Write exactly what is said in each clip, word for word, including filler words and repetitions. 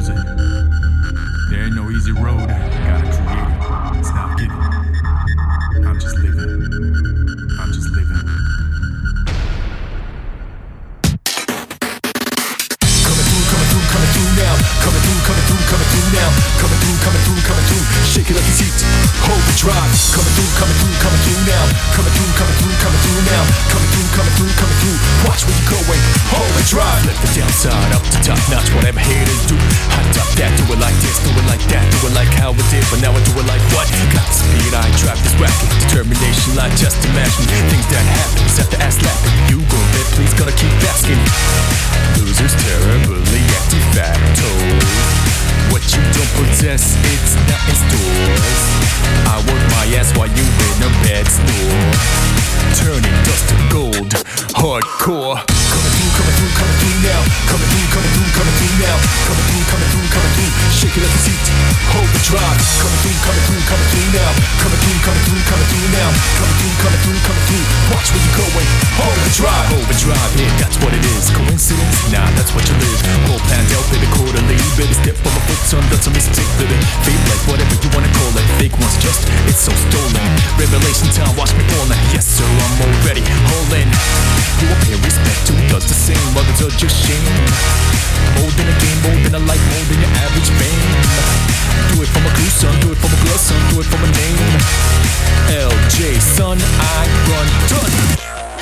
chosen. There ain't no easy road, gotta create it. It's not given. I'm just living. I'm just living. Coming through, coming through, coming through now. Coming through, coming through, coming through now. Coming through, coming through, coming through. Shake it like your seat. Hold the drive. Coming through, coming through, coming through now. Coming through, coming through, coming through now. Coming through, coming through, coming through. Watch where you going. Hold the drive. Lift the downside up to top notch. Whatever haters do. Hot top that. Do it like this. Do it like that. Do it like how it did. But now I do it like what? Got the speed. I ain't trapped this racket. Determination like just imagine things that happen. Except the ass slapping. You go bet. Please gonna keep asking. Losers terribly at de facto. What you don't possess, it's not in stores. I work my ass while you in a bed store. Turning dust to gold, hardcore. Coming through, coming through, coming through now. Coming through, coming through, coming through now. Coming through, coming through, coming through. Shake it like a seat, hold the drive. Coming through, coming through, coming through now. Coming through, coming through, coming through now. Coming through, coming through, coming through. Watch where you going, hold the drive. Overdrive, yeah, that's what it is. Coincidence? Nah, that's what you live. Whole planned out, baby, quarterly. Better step on my foot, son, that's a mistake, baby. Feel like whatever you wanna call it. Fake one's just, it's so stolen. Revelation time, watch me falling. Yes, sir, I'm already holding. You will pay respect to does the same. Others are just shame. Molding a game, molding a life, molding your average fame. Do it for my crew, son, do it for my girl, son, do it for my name. L J, son, I run done.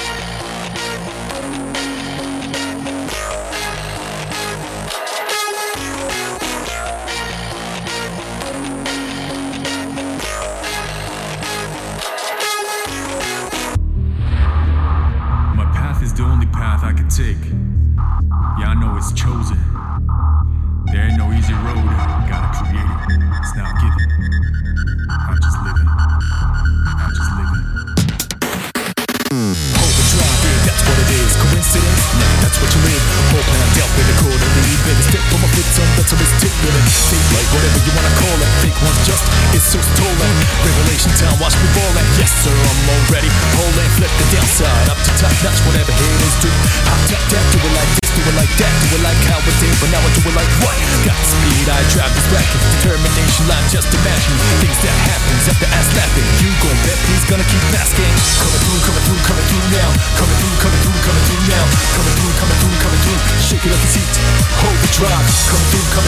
The only path I could take. Yeah, I know it's chosen. There ain't no easy road, gotta create it. It's not given. I'm just living. I'm just living. Hold the drive, yeah, that's what it is. Coincidence? Nah, that's what you live. Whole plan dealt with a quarterly. Better step on my foot, son, that's a mistake, living. Think like whatever you wanna call it. Fake one's just, it's so stolen. Revelation time, watch me ballin'. Yes, sir, I'm already holding. Flip the downside up to top notch, whatever haters do. Hot top that, do it like this, do it like that, do it like how it did, but now I do it like what? Got the speed, I drive this racket. Determination, like just imagine things that happen. Except the ass laughing. You gon' bet, please gonna keep asking. Coming through, coming through, coming through now. Coming through, coming through, coming through now. Coming through, coming through, coming through. Shake it like a seat, hold the drive. Coming through, coming